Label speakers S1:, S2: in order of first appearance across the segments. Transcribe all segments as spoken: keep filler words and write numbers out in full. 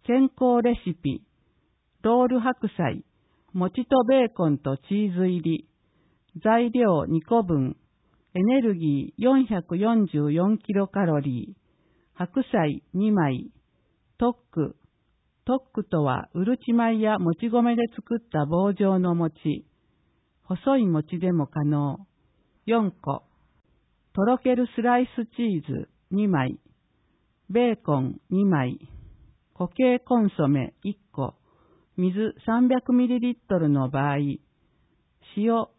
S1: 健康レシピ、ロール白菜、餅とベーコンとチーズ入り、材料にこぶん、エネルギーよんひゃくよんじゅうよんキロカロリー、白菜にまい、トック、トックとはうるち米やもち米で作った棒状の餅、細い餅でも可能、よんこ、とろけるスライスチーズにまい、ベーコンにまい、固形コンソメいっこ、水 さんびゃくミリリットル の場合、塩少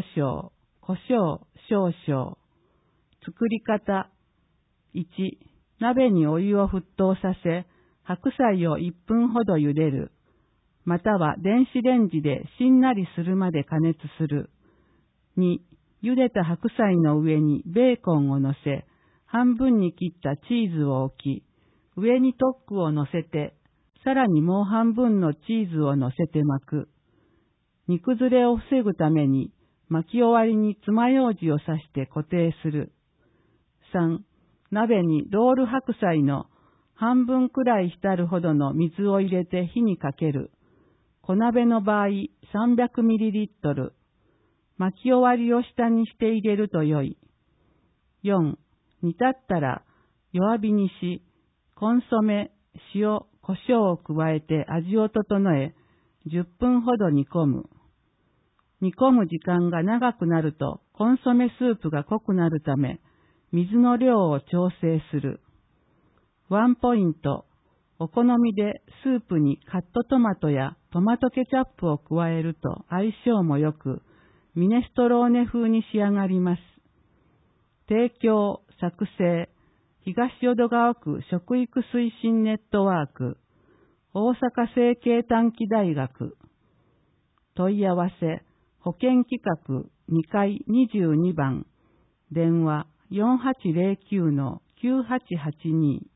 S1: 々、胡椒少々。作り方。いち、鍋にお湯を沸騰させ、白菜をいっぷんほど茹でる。または電子レンジでしんなりするまで加熱する。に、茹でた白菜の上にベーコンを乗せ、半分に切ったチーズを置き、上にトックを乗せて、さらにもう半分のチーズを乗せて巻く。煮崩れを防ぐために巻き終わりに爪楊枝を刺して固定する。さん、鍋にロール白菜の半分くらい浸るほどの水を入れて火にかける。小鍋の場合 さんびゃくミリリットル。巻き終わりを下にして入れるとよい。よん、煮立ったら弱火にし、コンソメ、塩、胡椒を加えて味を整え、じゅっぷんほど煮込む。煮込む時間が長くなるとコンソメスープが濃くなるため、水の量を調整する。ワンポイント、お好みでスープにカットトマトやトマトケチャップを加えると相性も良く、ミネストローネ風に仕上がります。提供、作成、東淀川区食育推進ネットワーク、大阪成蹊短期大学。問い合わせ、保健企画にかいにじゅうにばん、電話よんはちゼロきゅうのきゅうはちはちに。